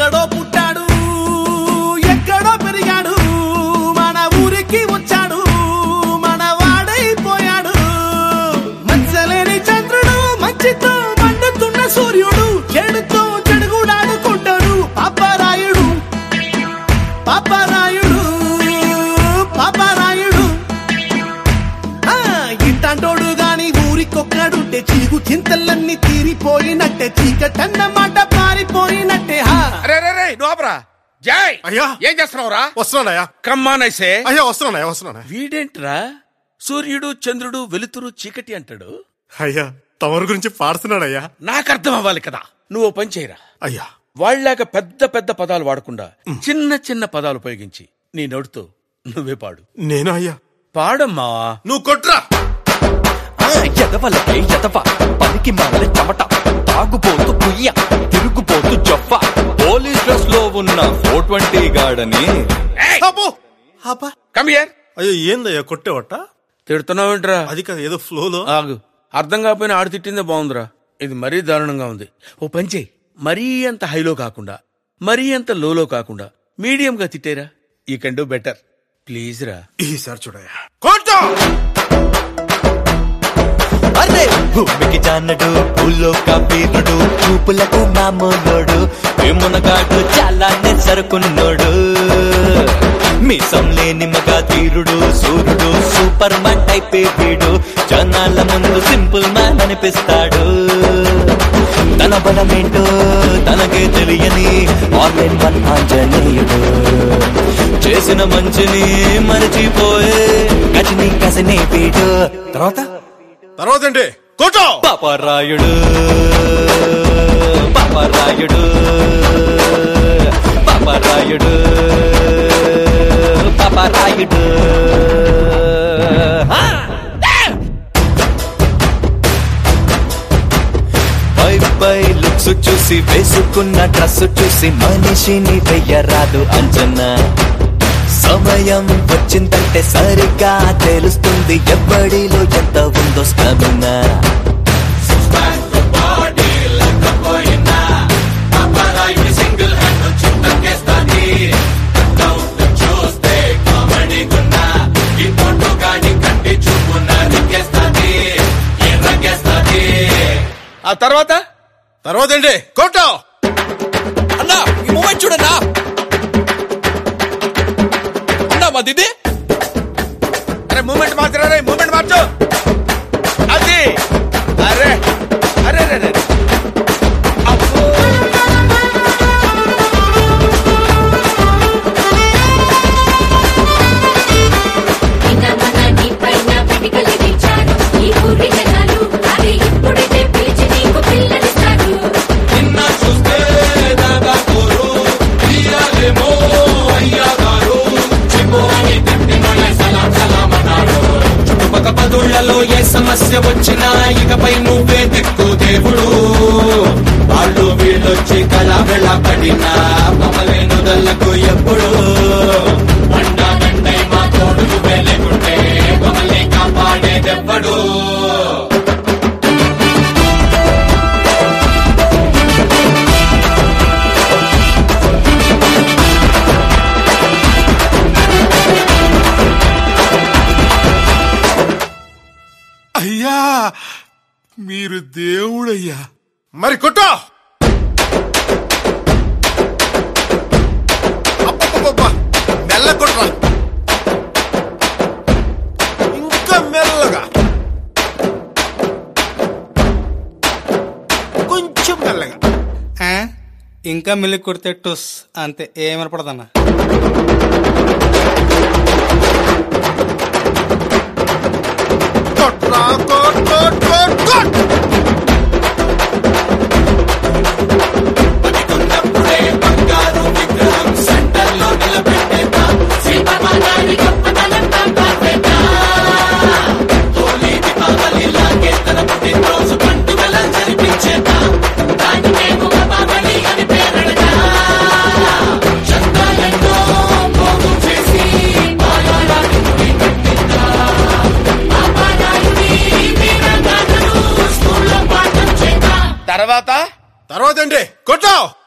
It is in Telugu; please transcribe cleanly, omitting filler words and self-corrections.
ఎక్కడో పుట్టాడు ఎక్కడో పెరిగాడు మన ఊరికి వచ్చాడు మన వాడైపోయాడు మంచలేని చంద్రుడు మంచితో మండుతున్న సూర్యుడు చెడుతో చెడుగుడాడుకుంటాడు పాపరాయుడు పాపరాయుడు పాపరాయుడు ఇంటాంటోడు గాని ఊరికొక్కడుంటే చీగు చింతలన్నీ తీరిపోయినట్టే చీకటన్నమాట పారిపోయినట్టే. జై అయ్యా ఏం చేస్తున్నావురా? వస్తున్నానయ్యా. కమ్మానైసే అయ్యా వస్తున్నా. వీడేంట్రా సూర్యుడు చంద్రుడు వెలుతురు చీకటి అంటాడు? అయ్యా తమరి గురించి పాడుతున్నాడయ్యా. నాకు అర్థం అవ్వాలి కదా. నువ్వు పని చేయరా అయ్యా. వాళ్ళలాగా పెద్ద పెద్ద పదాలు వాడకుండా చిన్న చిన్న పదాలు ఉపయోగించి నీ నోటితో నువ్వే పాడు. నేను అయ్యా పాడమ్మా. నువ్వు కొట్రా. ఎదవలకే ఎదవ పనికి మాల చెమట తాగుపోతూ కుయ్య తిరుగుపోతూ జొప్ప పోలీస్ డ్రెస్ లో ఉన్న 420 గాడని కమ్ హియర్. అయ్యో ఏందయ్యా కొట్టేవట? తిడుతున్నావేంట్రా? అది కాదు ఏదో ఫ్లోలో. ఆగు, అర్థం కాకపోయినా ఆడు తిట్టిందే బాగుందిరా. ఇది మరీ దారుణంగా ఉంది. ఓ పని చేయి, మరీ అంత హైలో కాకుండా మరీ అంత లోలో కాకుండా మీడియం గా తిట్టేరా. You can do better please రా. ఈసారి చూడయ్యా. కొట్టు. అరే భూమికి జానడు పూల్లో కబీరుడు చూపులకు మామూలోడు వేమునగాడు చాలానే సరుకున్నోడు మీసం లేని మగ తీరుడు సూర్యుడు సూపర్ మ్యాన్ టైప్ వీడు జనాల ముందు సింపుల్ మ్యాన్ అనిపిస్తాడు తన బలమేంటో తనకే తెలియని ఆన్లైన్ వన్ ఆంజనేయుడు చేసిన మంచిని మరచిపోయే గజని కసనే వీడు తర్వాత ఏంటి? కొట్టు. పాపరాయుడు పాపరాయుడు పాపరాయుడు పాపరాయుడు పై లుక్స్ చూసి వేసుకున్న డ్రెస్ చూసి మనిషిని వెయ్యరాదు అంచనా సమయం వచ్చిందంటే సరిగ్గా తెలుస్తుంది ఎవ్వడిలో ఎంత ఉందో స్టామినా ఆ తర్వాత ఏంటి? కొట్టు. అన్నా ఈ మూమెంట్ చూడన్నా అన్నా మా దిది. అరే మూమెంట్ మార్చరా, మూమెంట్ మార్చు. అది అరే అరే అరే ఏ సమస్య వచ్చినా ఇకపై నువ్వే దిక్కు దేవుడు వాళ్ళు వీళ్ళొచ్చి కళ వెళ్ళబడినా మమలేనుదలకు ఎప్పుడు అండాదండై మా తోడు నువ్వే లేకుంటే మమ్మల్ని కాపాడేదెవ్వడు. అయ్యా మీరు దేవుడయ్యా. మరి కొట్టు. మెల్ల కొట్రా. ఇంకా మెల్లగా, కొంచెం మెల్లగా. ఇంకా మెల్లి కొడితే టుస్ అంతే, ఏమనపడదన్నా. కొట్రా కొట్ కొట్ కొట్ కొట్. బంగారు విగ్రహం సెంటర్ లో నిలబెట్టేదా తోలి దీపావళి లాగే తన పుట్టినరోజు పండుగల జరిపించేదా దాని మేము బాబాలి అని పేరడగా చందాలెన్నో మోగు చేసి బాలారాయుడిని కట్టిందా బాబారాయుడి వీరగాథను స్కూల్లో పాఠం చేద్దాం. తర్వాత ఏంటి? కొట్టు.